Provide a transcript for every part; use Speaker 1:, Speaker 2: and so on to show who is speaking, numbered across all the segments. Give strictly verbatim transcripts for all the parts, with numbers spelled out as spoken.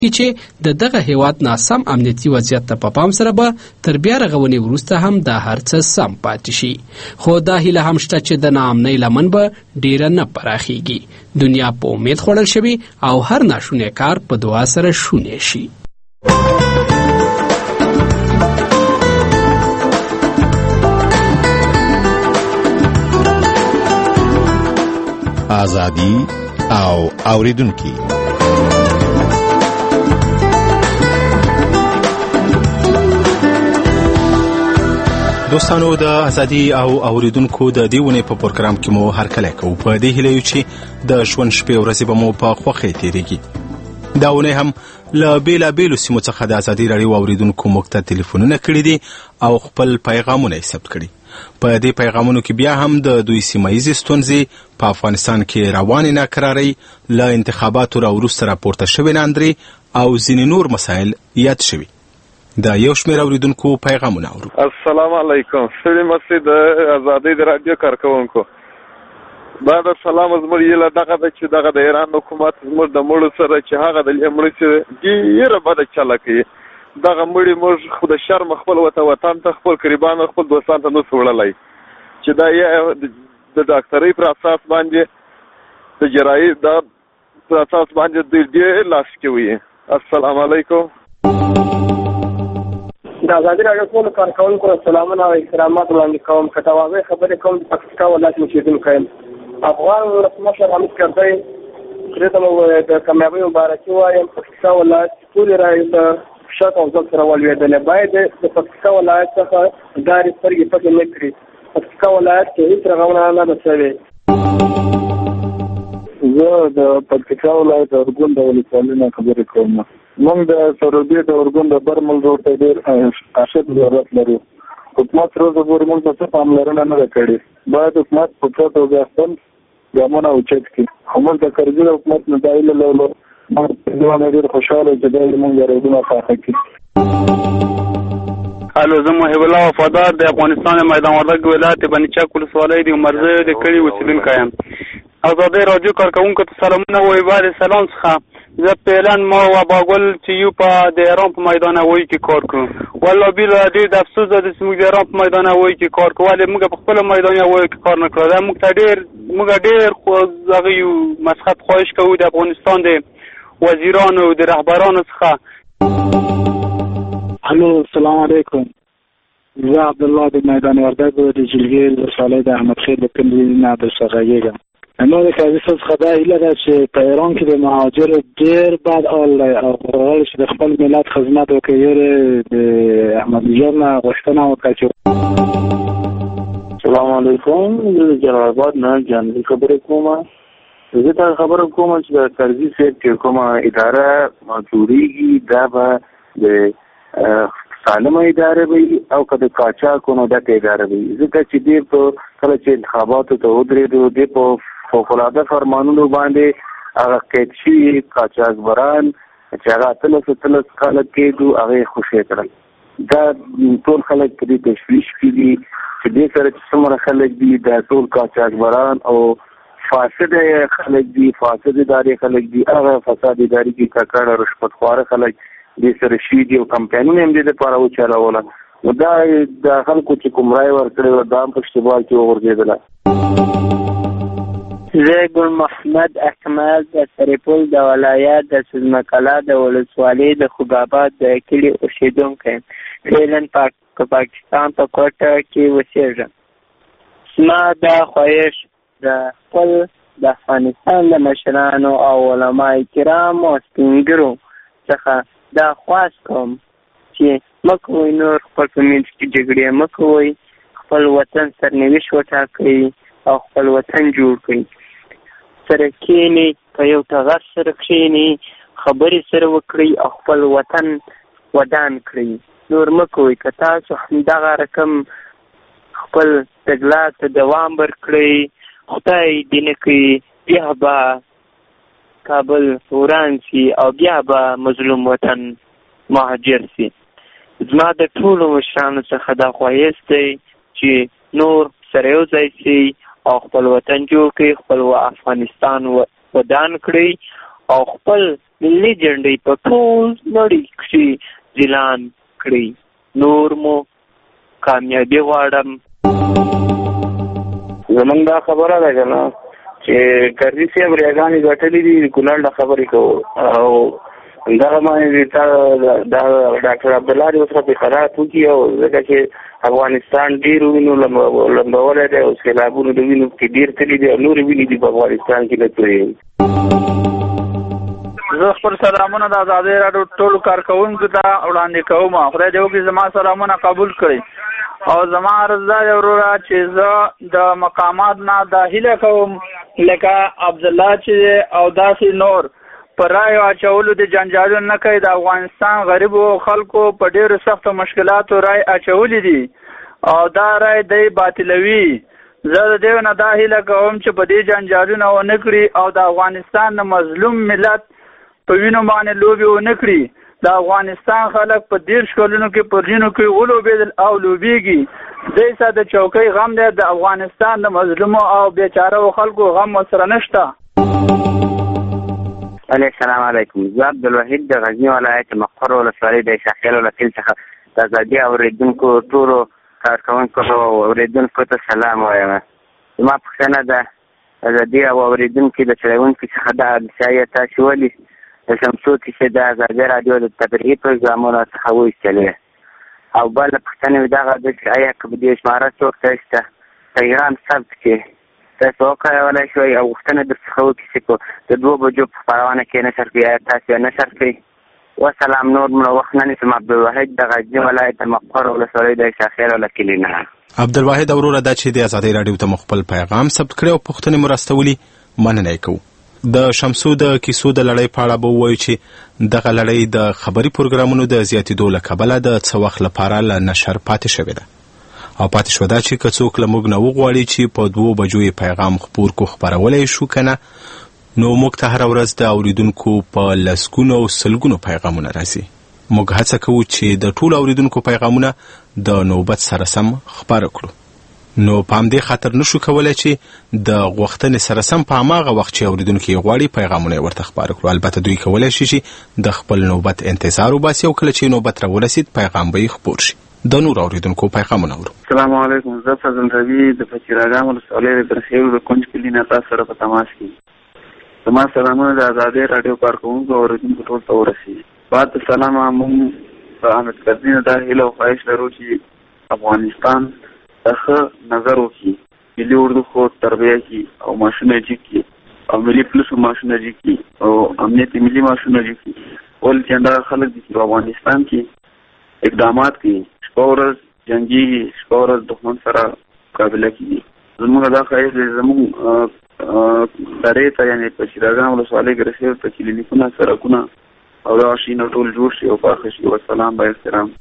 Speaker 1: چې د دغه هیواد ناسم امنیتي وضعیت ته په پام سره به تر بیا رغونې وروسته هم دا هر څه سم پاتې شي. خو دا هیله هم شته چې د ناامنۍ لمن به ډیره نه پراخیږي. دنیا په امید خوړل شوي او هر ناشونی کار په دعا سره شونی شي.
Speaker 2: آزادی او اوریدونکي. دوستانو د ازادي او اوریدونکو د دیونه په پروګرام کې مو هر کله کوو په دې هیله یو چې د ژوند شپې ورځې به مو په خوښۍ تیریږي. داونه هم له بیلا بیلو سیمو څخه د ازادي راډیو اوریدونکو موږ ته ټلیفونونه کړي دي او خپل پیغامونه یې ثبت کړي. په دې پیغامونو کې بیا هم د دوی سیمایي ستونزې په افغانستان کې روانې ناکرارۍ له انتخاباتو راوروسته راپورته شوې ناندرې او ځینې نور مسایل یاد شوي. دا یو شمېر اوریدونکو پیغامونه اورو.
Speaker 3: السلام علیکم. ستړي مسئ د ازادۍ د راډیو کارکوونکو، دا د سلام زموږ یله دغه ده چې دغه د ایران حکومت زموږ د مړو سره چې هغه د مړو چې ډېره بده چله کوي. دغه مړي موږ خو د شرم خپل وطن وطن ته خپل قریبان خپل دوستان ته نسو وړلی چې دا یې د ډاکټرۍ پر اساس باندې د جراحي دا پر اساس باندې دوی ډېر لاس کوي. السلام علیکم.
Speaker 4: د ازادي راډیو ټول کارکوونکو سلامونه او احترامات وړاندې کوم. که تواضع خبرې کوم د پاکستان ولایت اوسېدونکی یم. افغان ولسمشر حامد کرزی دې ته مو د کامیابۍ مبارکي وایم. پاکستان ولایت ټولې رایې په شک او ځواک سره ولوېدلې. باید د پاکستان ولایت څخه دارې سترګې پټې نه کړي. پاکستان ولایت کې هېڅ رغونه نه ده شوې.
Speaker 5: زه د پکتیکا ولایت ارګون د ولسوالۍ نه خبرې کوم. موږ د سروبي د ارګون د برمل روډ ته ډېر اشد ضرورت لرو. حکومت روزه پورې موږ ته څه پاملرنه نه ده کړې. باید حکومت په پوره توګه خپل ګامونه اوچت کړي. موږ د کرزي د حکومت نه دا هیله لرو. موږ په دې باندې ډېر خوشحاله چې دا موږ رایونه پاخه کړي.
Speaker 6: الو زه محب الله وفادار د افغانستان میدان وردګ ولایت بني چک ولسوالۍ د عمرزه د کلي اوسېدونکی یم. ازادۍ راډیو کارکوونکو ته سلامونه وایي. بعد سلام څخه زه فعلا ما و باګل چې یو په د ایران په میدان هوایي کې کار کوو. والله بیل ډېر د افسوس ده چې موږ د ایران په میدان هوایي کې کار کوو، ولې موږ په خپل میدان هوایي کې کار نه کړو. دا موږ ته ډېر موږ ډېر خو هغه یو مسخت خواهش کوو د افغانستان د وزیرانو د رهبرانو څخه.
Speaker 7: الو السلام علیکم. زه عبدالله د میدان وردګ د جلګې ولسوالۍ د احمد خیل د کلي نه درڅخه غږیږم. نو د کاظم څخه دا هیله ده چې په ایران کې د مهاجرو ډېر بد حال دی او غواړي چې د خپل ملت خدمت وکړي. د احمد نژاد نه غوښتنه وکړه چې
Speaker 5: السلام علیکم. زه د جلال آباد نه جانبي خبرې کوم. زه ته خبره کوم چې د کرزي صاحب چې کومه اداره جوړېږي دا به د سالمه اداره وي او که د قاچاقو نو ډکه اداره وي. ځکه چې دې په کله چې انتخاباتو ته ودرېدو دې په فوقالعاده فرمانونو باندې هغه قید شوي قاچاقبران چې هغه اتلس اتلس کاله کېدو هغه یې خوشې کړل. دا ټول خلک په دې تشویش کې دي چې دې سره چې څومره خلک دي دا ټول قاچاقبران او فاسد خلک دي، فاسد ادارې خلک دي. هغه فساد ادارې کې ککړ رشوتخواره خلک دې سره شوي دي او کمپاینونه هم دې دپاره وچلوله. نو دا د خلکو چې کوم رایې ورکړې وه دا هم په اشتباه کې وغورځېدله.
Speaker 8: زه ګل محمد احمد د سرپل د ولایت د سوزمکلا د ولسوالۍ د خوګاباد د کلي اوسېدونکی یم. فعلا په پاکستان په کوټه کې اوسېږم. زما دا خواهش د خپل د افغانستان د مشرانو او علماء کرام او سپینګرو څخه دا خواست کوم چې مه کوئ نور خپل په منځ کې جګړې مه کوئ. خپل وطن سرنوشت وټاکئ او خپل وطن جوړ کړئ. سره کښېنئ، په یو ټغر سره کښېنئ، خبرې سره وکړئ او خپل وطن ودان کړئ. نور مه کوئ. که تاسو همدغه رقم خپل تګلار ته دوام ورکړئ خدای دې نه کړي بیا به کابل وران سي او بیا به مظلوم وطن مهاجر سي. زما د ټولو مشرانو څخه دا خواهش دی چې نور سره یو ځای سي او خپل وطن جوړ کړي، خپل افغانستان ودان کړي او خپل ملي جنډې په ټول نړۍ کښې ځلان کړي. نور مو کامیابي غواړم.
Speaker 5: زمونږ دا خبره ده که نه چې کرزي صاحب ریاګانې ګټلې دي، کونړ نه خبرې کوو او دغه باندې تا دا ډاکټر عبدالله دې اوس راپې قرارات وکړي او ځکه چې افغانستان ډېر وینو لمبولی دی او سیلابونو د وینو کې ډېر تللي دي او نورې وینې دي په افغانستان کې نه تویوي.
Speaker 6: زه خپل سلامونه د ازادۍ راډیو ټولو کارکوونکو ته وړاندې کوم. خدای دې وکړي زما سلامونه قبول کړي او زما عرض دا دی وروره چې زه د مقامات نه دا هیله کوم لکه عبدالله چې او داسې نور په رایو اچولو د جنجالونو نه کوي. د افغانستان غریبو خلکو په ډېرو سختو مشکلاتو رای اچولي دي او دا رای دی باطلوي. زه د دې نه دا هیله کوم چې په دې جنجالونه ونه کړي او د افغانستان د مظلوم ملت په وینو باندې لوبې ونه کړي. د افغانستان خلک په دېرش کلونو کې په ژینو کې ولوبېدل او لوبېږي. دی سه د چوکۍ غم دی، د افغانستان د مظلومو او بیچارهو خلکو غم ورسره نشته.
Speaker 5: السلام علیکم. زه عبدالوحید د غزني ولایت مقر ولسوالۍ د شاخیل ولکیل څخه د ازادي اورېدونکو ټولو کارکوونکو او اورېدونکو ته سلام وایم. زما پوښتنه ده ازادي او اورېدونکي د چلوونکي څخه دا حادثه تاسې ولې د شمسو کیسې د ازادي راډیو د تفریحي پروګرامونو څخه وایستلې؟ او بله پوښتنه مې دغه ده چې ایا که په دې شماره څوک تاسو ته پیغام ثبت کړي تاسو وکړولی شوئ او غوښتنه درڅخه وکړي چې په د دوو بجو په خپرونه کې نشر کړي، ایا تاسو یې نشر کړئ؟ وسلام. نور مړه وخت نه نیسم. عبدالواحد د غزني ولایت مقر ولسوالۍ د شاخیل ولکیل نه.
Speaker 2: عبدالواحد وروره دا چې د ازادۍ راډیو ته مو خپل پیغام ثبت کړی او پوښتنې مو راستولي مننه یې کوو. د شمسو د کیسو د لړۍ په اړه به ووایو چې دغه لړۍ د خبري پروګرامونو د زیاتېدو له کبله د څه وخت لپاره له نشر پاتې شوې ده او پاتې شوه دا چې که څوک له موږ نه وغواړي چې په دوو بجو یې پیغام خپور کو خپرولی شو که نه، نو موږ ته هره ورځ د اورېدونکو په لسګونو او سلګونو پیغامونه راځي. موږ هڅه کوو چې د ټولو اورېدونکو پیغامونه د نوبت سره سم خپاره کړو. نو په همدې خاطر نشو کولی چې د غوښتنې سره سم په هماغه وخت چې اورېدونکي یې غواړي پیغامونه یې ورته خپاره کړو. البته دوی کولی شي چې د خپل نوبت انتظار وباسي او کله چې نوبت راورسید پیغام به یې خپور شي. د نور اورېدونکو پیغامونه اورو.
Speaker 9: السلام علیکم. زه فضل روي د فقیراګام ولسوالۍ د درخیلو د کونج کلي نه تاسو سره په تماس کې. زما سلامونه د ازادۍ راډیو کارکوونکو او اورېدونکو ټول ته ورسېږي. بعد د سلامه موږ په حامد کرزي نه دا هیله او خواهش لرو چې افغانستان ته ښه نظر وکړي، ملي اردو خو تربیه کړي او ماشونه جګ کړي او ملي پولیسو ماشونه جګ کړي او امنیت ملي ماشونه جګ کړي. ولې چې همدغه خلک دي چې په افغانستان کې اقدامات کوي، شپه ورځ جنګېږي، شپه ورځ دښمن سره مقابله کېږي. زموږ دا خواهش دی زموږ درې ته یعنې په شیراګام ولسوالۍ کې رسېدو ته کلینیکونه، سړکونه او دغه شیونه ټول جوړ شي او پاخه شي. والسلام با احترام.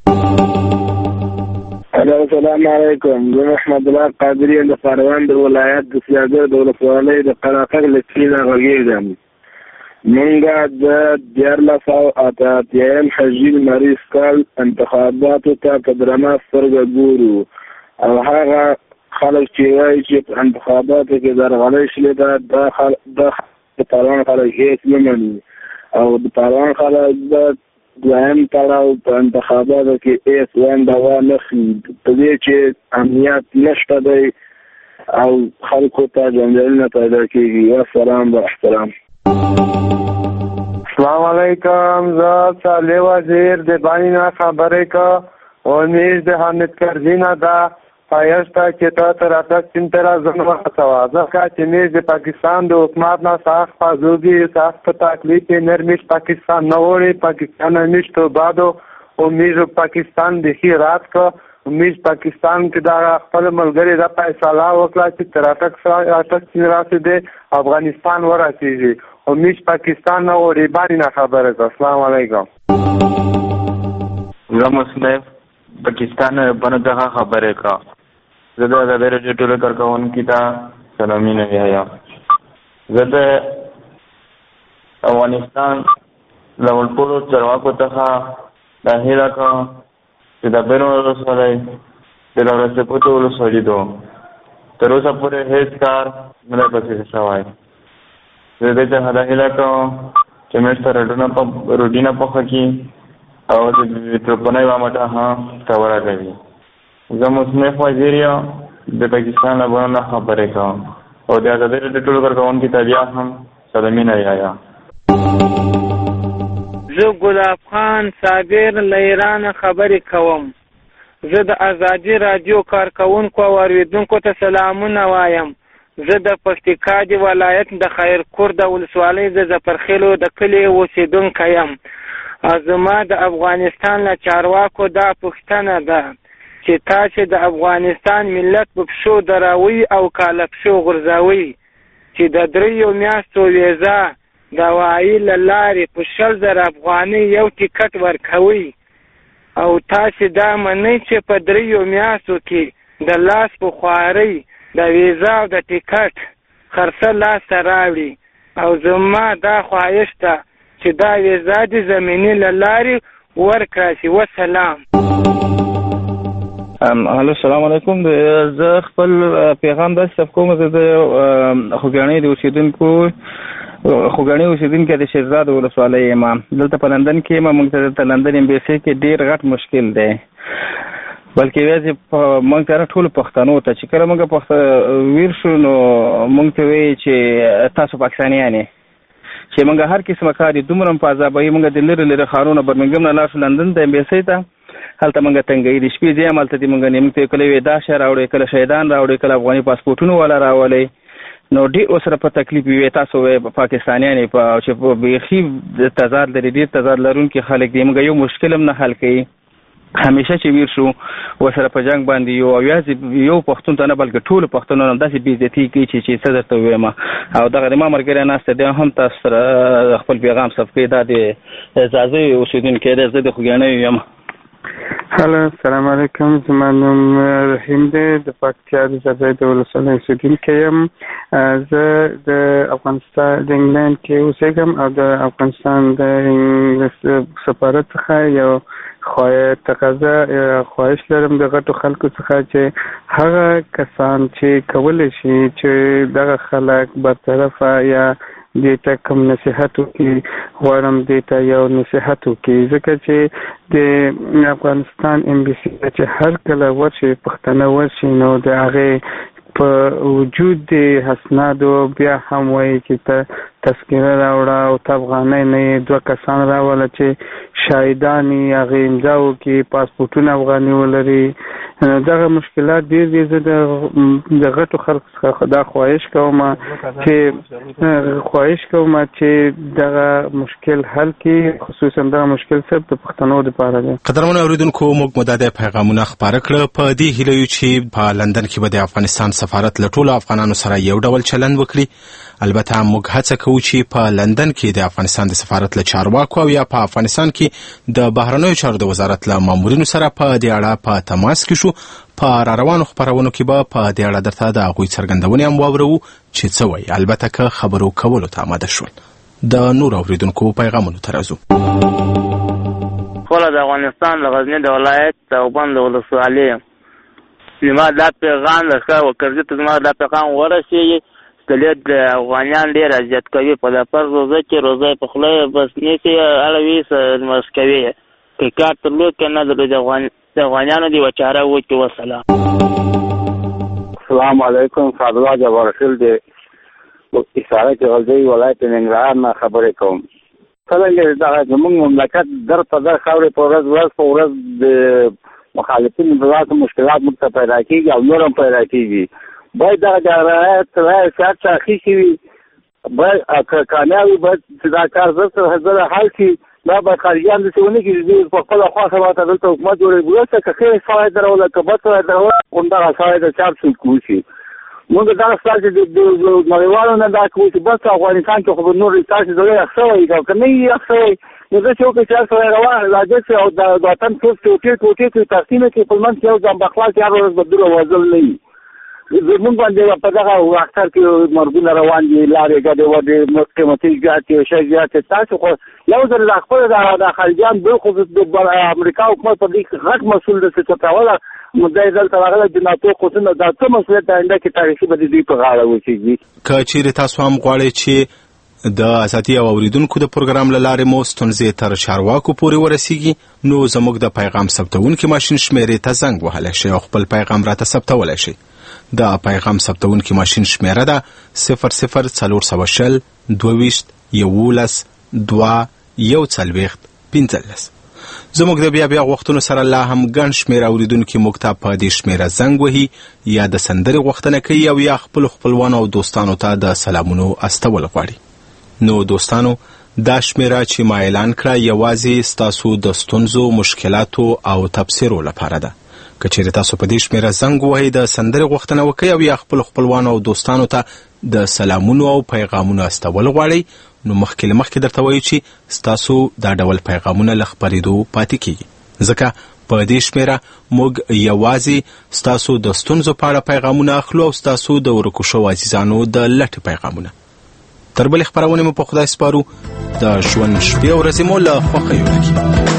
Speaker 7: السلام علیکم. زه محمد الله قادري د کاروان د ولایت د سیاګر د ولسوالۍ د قراقک له سیمې نه غږېږم. موږ د دیارلس سوه اته اتیایم حجي لمریز کال انتخاباتو ته په درنه سترګه ګورو او هغه خلک چې وایي چې په انتخاباتو کې درغلۍ شوې ده د پاروان خلک هېڅ نه مني او د پاروان خلک د دویم پړاو په انتخاباتو کې هېڅ ونډه وانخلي په دې چې امنیت نشته دی او خلکو ته جنجالونه پیدا کېږي. والسلام با احترام.
Speaker 3: السلام علیکم. زه صالح وزیر د بانی نه خبرې که امیش د حامد کرزي نه ده خواهش ته چې ته تر راتګ سیند ته راځنه وهڅوه ځکه چې میش د پاکستان د حکومت نه سخت پازوګي سخت تکلیف یې نرمیش پاکستان نه وړي. پاکستان میش تو بعدو او میش پاکستان دخي رات که میش پاکستان کې دا خپل ملګري دا فیصله وکړه چې تر راتګ سیند راسېدي افغانستان ورسېږي او میش پاکستان نه وړي. باندې نه خبره ده. السلام علیکم.
Speaker 10: زه مصنف پاکستان باندې دغه خبره کا زه د ازادۍ راډیو ټولو کارکوونکي ته سلامونه وایم. زه د افغانستان له ټولو چارواکو څخه دا هیله کوم چې د بیرون ولسوالۍ د لوړ سپوتو ولسوالۍ دو تر اوسه پورې هېڅ کار نه دی پسې شوی. زه دې څخه دا هیله کوم چې مېټ سره روټي نه پخه کړي او د چوپنۍ وامټه هم توره کوي. زه مصنف وزیر یم د پاکستان له بڼو نه خبرې کوم او د ازادۍ راډیو ټولو کارکوونکي ته بیا هم سلامونه وایم.
Speaker 8: زه ګلاب خان صابر له ایران خبرې کوم. زه د ازادي راډیو کارکوونکو او اورېدونکو ته سلامونه وایم. زه د پکتیکا د ولایت د خیرکور د ولسوالۍ د ظفرخیلو د کلي اوسېدونکی یم. زما د افغانستان له چارواکو دا پوښتنه ده چې تاسې د افغانستان ملت په پښو دروئ او کاله پښو غورځوئ چې د دریو میاشتو ویزا د هوایي له لارې په شل زره افغانۍ یو ټیکټ ورکوئ او تاسې دا منئ چې په دریو میاشتو کې د لاس په خوارۍ د ویزا او د ټیکټ خرڅه لاسته راوړي او زما دا خواهش ده چې دا ویزا د زمیني له لارې ورکړه شي. وسلام.
Speaker 11: هلو السلام علیکم. زه خپل پیغام داسې ثبت کوم. زه د خوږیاڼۍ د اوسېدونکو خوږیاڼۍ اوسېدونکی د شیرزاد ولسوالۍ یم. دلته په لندن کې یم. موږ ته دلته لندن ایمبیسي کې ډېر غټ مشکل دی، بلکې یوازې موږ ته نه ټولو پښتنو ته چې کله موږ پښته ویر شو نو موږ ته وایي چې تاسو پاکستانیان یې، چې موږ هر قسمه کار یې دومره په عذابوي. موږ د لرې لرې ښارونو برمنګم نه لاړ شو لندن ته ایمبیسي ته، هلته موږ تنګوي د شپې ځای هم هلته دې موږ نه موږ ته کله وایي دا شی راوړئ، کله شهیدان راوړئ، کله افغاني پاسپورټونه والا راولئ. نو ډېر ورسره په تکلیف وي. تاسو وایي پاکستانیان یې په چې بیخي تضاد لري، ډېر تضاد لرونکي خلک دي. موږ یو مشکل هم نه حل کوي. همیشه چې ویر شو ورسره په جنګ باندې یو او یوازې یو پښتون ته نه بلکې ټولو پښتنو هم داسې بېعزتي کوي چې چې څه درته ووایم. او دغه د ما ملګری ناسته دی هم تاسو سره خپل پیغام ثبت کوي. دا د ځاځي اوسېدونکی دی، زه د خوږیاڼۍ یم.
Speaker 12: هلو السلام علیکم. زما نوم رحیم دی، د پکتیا د ځاځي د ولسوالۍ اوسېدونکی یم. زه د افغانستان د انګلند کې اوسېږم او د افغانستان د سفارت څخه یو خواهش تقاضا خواهش لرم د غټو خلکو څخه چې هغه کسان چې کولی شي چې دغه خلک برطرفه یا دې ته کوم نصیحت وکړي، غواړم دې ته یو نصیحت وکړي، ځکه چې د افغانستان ایمبیسي چې هر کله ورشي پښتانه ورشي نو د هغې په وجود د اسنادو بیا هم وایي چې ته تذکره راوړه او ته افغانۍ نه یې دوه کسان راوله چې شاهدان یې هغې امضا وکړي، پاسپورټونه افغاني ولري. دغه مشکلات ډېر دي. زه د غټو خلکو څخه دا خواهش کوم چې خواهش کوم چې دغه مشکل حل کړي، خصوصا دغه مشکل صرف د پښتنو دپاره دی.
Speaker 2: قدرمنو اورېدونکو، موږ مو دا د پیغامونه خپاره کړه په دې هیله یو چې په لندن کې به د افغانستان سفارت له ټولو افغانانو سره یو ډول چلند وکړي. البته موږ هڅه کوو چې په لندن کې د افغانستان د سفارت له چارواکو او یا په افغانستان کې د بهرنیو چارو د وزارت له مامورینو سره په دې اړه په تماس کې شو. په را روانو خپرونو کې به په دې اړه درته د هغوی څرګندونې هم واورو چې څه وایي، البته که خبرو کولو ته آماده شول. د نور اورېدونکو پیغامونو ته راځو.
Speaker 13: خپله د افغانستان د غزني د ولایت دیوبند د ولسوالۍ زما دا پیغام د ښه وکړځي ته زما دا پیغام ورسېږي. دلیت د افغانیان ډېر اذیت کوي په د فرض روزه کې روزه په خوله بس نیسي اړوي مس کوي که کار درلود که نه درلود د افغانیانو دې وچاره وکړي. وسلام.
Speaker 14: السلام علیکم. سعدالله جبارخیل د اسارت غزني ولایت ننګرهار نه خبرې کوم. څرنګه دغه زموږ مملکت در په در خاورې په ورځ ورځ په ورځ د مخالفینو د ذاتو مشکلات موږ ته پیدا کېږي او نور هم پیدا کېږي. باید دغه د رعایت رعایت شرط اخیستې وي، باید که کامیاب وي، باید چې دا کار زر زر حل شي. دا باید خارجیان داسې ونه کړي چې دوی په خپله خوښه راته دلته حکومت جوړوي. وروسته که ښه سړی دروله که بد سړی دروله همدغه سړی د چاپ سود وشي. موږ دغه ستاسې د نړیوالو نه دا کوو چې بس افغانستان کې خو به نور ستاسې زړه یخ شوی او که نه یې یخ شوی نو داسې وکړئ چې هر سړی روان راجع شي او د وطن ټول ټوټې ټوټې کړي، تقسیم یې کړي، په منځ کې یو ځان بخلا چې هر ورځ به دوره وزل نه وي. زمونږ باندې په دغه اختر کې مرګونه روان دي، لارې ګډې وډې قیمتي زیاتې شی زیاتې. تاسو خو یو ځل د خپل د خارجیان بالخصوص د امریکا حکومت په دې غټ مسؤل د ستاوله مدعي دلته راغلی د ناتو قوتونه دا څه مسؤلیت آینده کې تاریخي به د دوی په غاړه وچېږي.
Speaker 2: که چیرې تاسو هم غواړئ چې د ازادي او اوریدونکو د پروګرام له لارې مو ستونزې تر چارواکو پورې ورسیږي، نو زموږ د پیغام ثبتونکي ماشین شمیرې ته زنګ وهلی شئ او خپل پیغام راته ثبتولی شئ. د پیغام ثبتونکي ماشین شمیره ده صفر صفر څلور سوه شل دوه ویشت یولس دوه یو څلوېښت پنځلس. زموږ د بیا بیا غوښتنو سره لا هم ګڼ شمېر اورېدونکي موږ ته په دې شمېره زنګ وهي، یا د سندرې غوښتنه کوي او یا خپلو خپلوانو او دوستانو ته د سلامونو استول غواړي. نو دوستانو، دا شمېره چې ما اعلان کړه یوازې ستاسو د ستونزو، مشکلاتو او تبصرو لپاره ده. که چیرې تاسو په دې شمېره زنګ ووهئ، د سندرې غوښتنه وکړئ او یا خپلو خپلوانو او دوستانو ته د سلامونو او پیغامونو استول غواړئ، نو مخکې له مخکې درته وایو چې ستاسو دا ډول پیغامونه له خپرېدو پاتې کیږي، ځکه په دې شمېره موږ یوازې ستاسو د ستونزو په اړه پیغامونه اخلو او ستاسو د ورکو شوو عزیزانو د لټې پیغامونه. تر بلې خپرونې مو په خدای سپارو. د ژوند شپې او ورځې مو له خوښیو ډکې.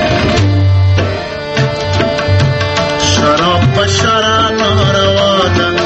Speaker 15: بشرا ناروا ده